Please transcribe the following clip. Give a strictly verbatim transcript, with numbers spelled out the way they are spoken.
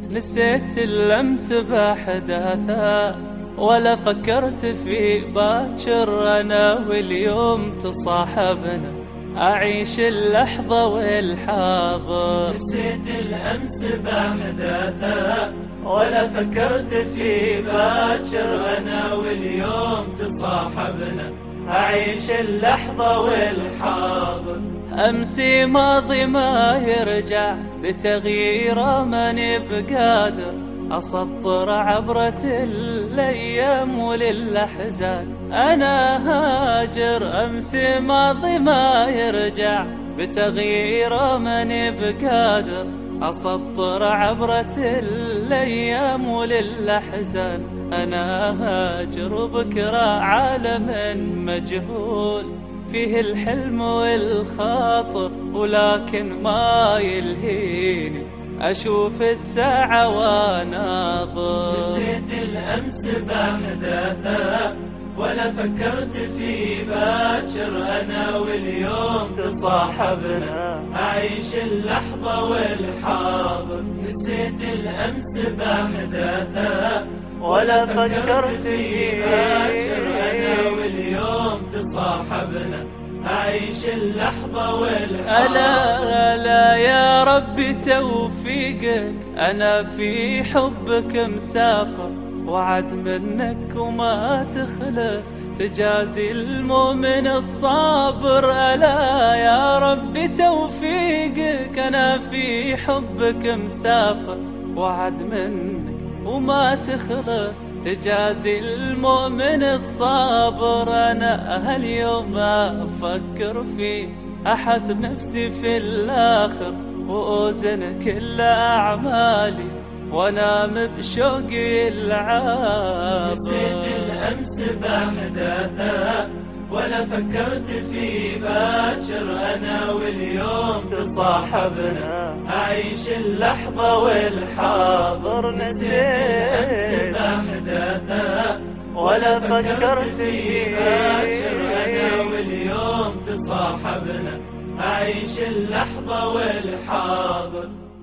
نسيت اللمس بأحداثه ولا فكرت في باكر، أنا واليوم تصاحبنا أعيش اللحظة والحاضر. نسيت الأمس بأحداثه ولا فكرت في باكر، أنا واليوم تصاحبنا أعيش اللحظة والحاضر. أمسي ماضي ما يرجع لتغييره ماني بقادر، أسطر عبرة الأيام وللأحزان أنا هاجر. أمسي ماضي ما يرجع بتغييره ماني بقادر، أسطر عبرة الأيام وللأحزان أنا هاجر. بكرة عالم مجهول فيه الحلم والخاطر، ولكن ما يلهيني أشوف الساعة واناظر. نسيت الأمس بأحداثه ولا فكرت في باكر، أنا واليوم تصاحبنا أعيش اللحظة والحاضر. نسيت الأمس بأحداثه ولا فكرت في باكر، أنا واليوم تصاحبنا أعيش اللحظة والحاضر. ألا ألا يا رب توفيقك، أنا في حبك مسافر، وعد منك وما تخلف تجازي المؤمن الصابر. ألا يا رب توفيقك، أنا في حبك مسافر، وعد منك وما تخلف تجازي المؤمن الصابر. أنا هاليوم أفكر فيه أحسب نفسي في الآخر، وأوزن كل أعمالي وأنام بشوقي العابر. نسيت الأمس بأحداثه ولا فكرت في باكر، أنا واليوم تصاحبنا أعيش اللحظة والحاضر. نسيت الأمس بأحداثه ولا فكرت في باكر، أنا واليوم تصاحبنا أعيش اللحظة والحاضر.